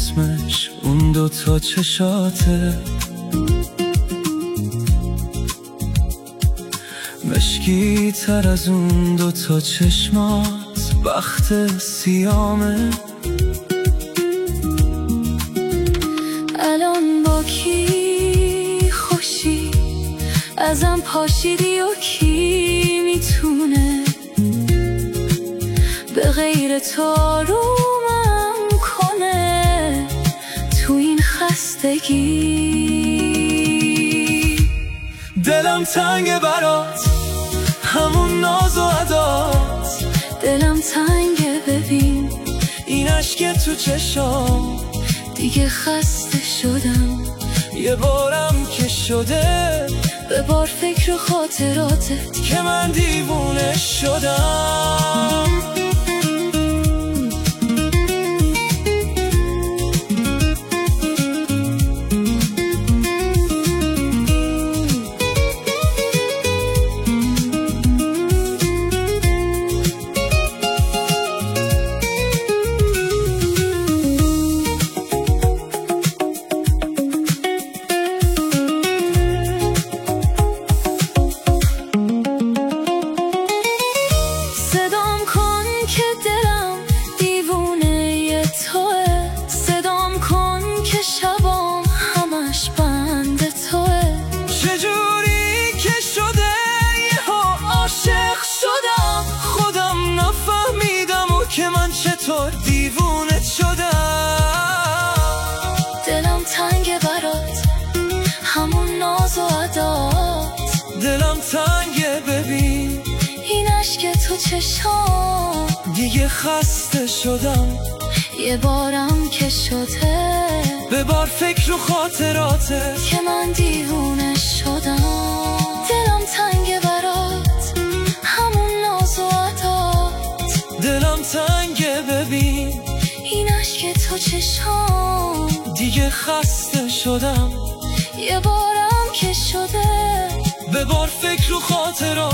اسمش اون دوتا چشاته، مشکی تر از اون دوتا چشمات بخت سیامه. الان با کی خوشی ازم پاشیدی و کی میتونه به غیر تو آرومم کنه تو این خستگی. دلم تنگه برات همون ناز و عدات، دلم تنگه ببین این عشق تو چشام، دیگه خسته شدم یه بارم که شده به بار فکر و خاطراتت که من دیوونه شدم. که من چطور دیوونه شدم. دلم تنگه برات همون ناز و عدات، دلم تنگه ببین این عشق تو چشام، دیگه خسته شدم یه بارم که شده به بار فکر و خاطراتت که من دیوونه شدم. دلم تنگه برات همون ناز و عدات، دلم تنگه ببین این عشق تو چشام، دیگه خسته شدم یه بارم که شده به بار فکر و خاطرات